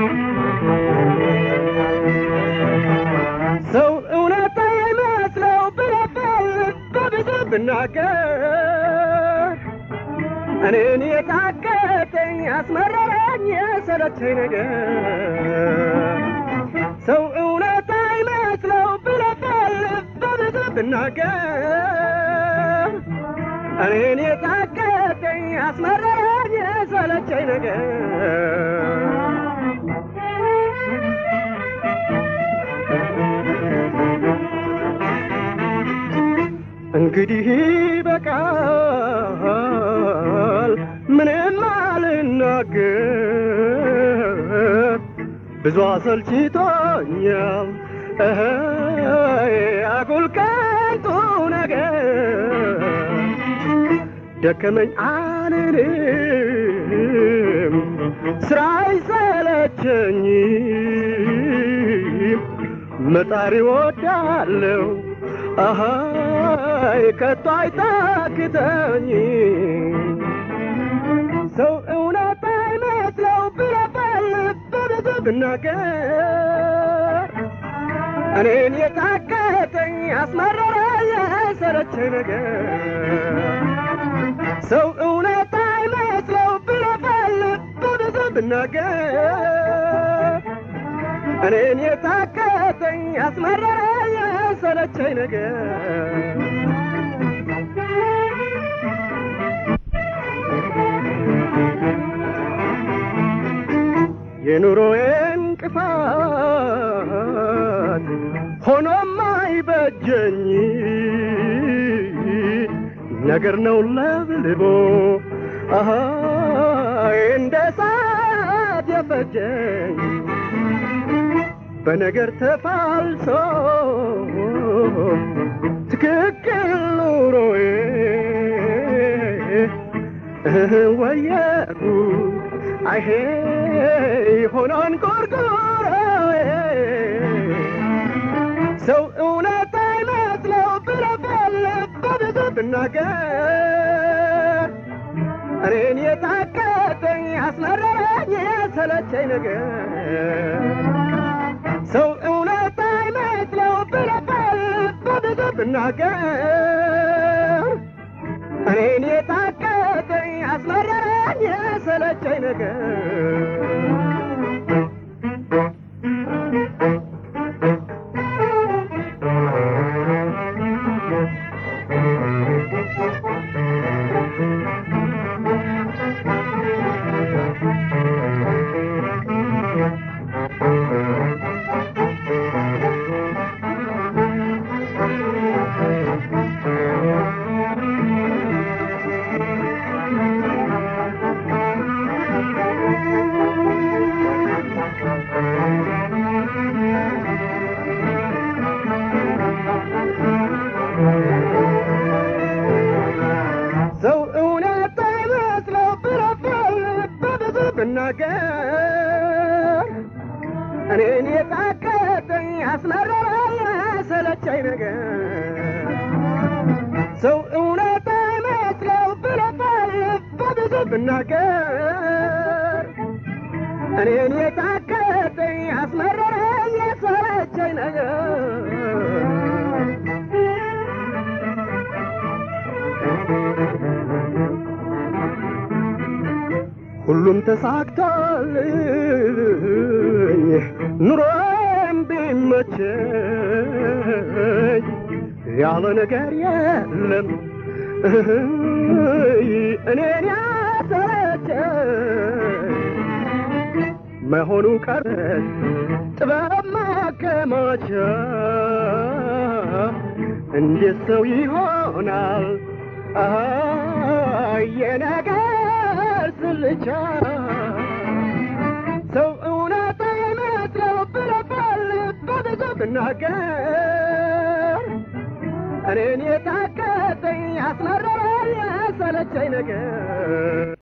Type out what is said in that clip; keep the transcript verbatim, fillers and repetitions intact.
ሰው እውነት አይመስለው ብለበል በብዙ ብናገር እኔን የታከተኝ አስመረረኝ የሰለቸኝ ነገር ሰው እውነት አይመስለው ብለበል በብዙ ብናገር እኔን የታከተኝ አስመረረኝ የሰለቸኝ ነገር እንግዲህ በቃል ምንም አልናገር ብዙ አሰልችቶኛል አጉል ከንቱ ነገር ደከመኝ አልልም ስራ አይሰለቸኝም መጣር እወዳለሁ አሃይ ከቶ አይታክተኝም ሰው እውነት አይመስለው ብለበል በብዙ ብናገር እኔን የታከተኝ አስመረረኝ የሰለቸኝ ነገር ሰው እውነት አይመስለው ብለበል በብዙ ብናገር እኔን የታከተኝ አስመረረኝ የሰለቸኝ ነገር የኑሮዬ እንቅፋት ሆኖም አይበጀኝ ነገር ነው ለብልቦ አሃይ እንደ እሳት የፈጀኝ በነገር ተፋልሶ ትክክል ኑሮዬ ወየጉ አይሄ ሆኖን ቆርቆሮዬ ሰው እውነት አይመስለው ብለበል በብዙ ብናገር እኔን የታከተኝ አስመረረኝ የሰለቸኝ ነገር ሰው እውነት አይመስለው ብለበል በብዙ ብናገር እኔን የታከተኝ አስመረረኝ የሰለቸኝ ነገር ሰው እውነት አይመስለው ብለበል በብዙ ብናገር እኔን የታከተኝ አስመረረኝ የሰለቸኝ ነገር ሰው እውነት አይመስለው ብለበል በብዙ ብናገር እኔን የታከተኝ አስመረረኝ የሰለቸኝ ነገር ሁሉም ተሳክቶልኝ ኑሮም ቢመቸኝ ያለ ነገር የለም እኔን ያሰለቸኝ መሆኑ ቀረ ጥበብ ማከማቻ እንዴት ሰው ይሆናል የነገር ስልቻ ሰው እውነት አይመስለው ብለበል በብዙ ብናገር እኔን የታከተኝ አስመረረኝ የሰለቸኝ ነገር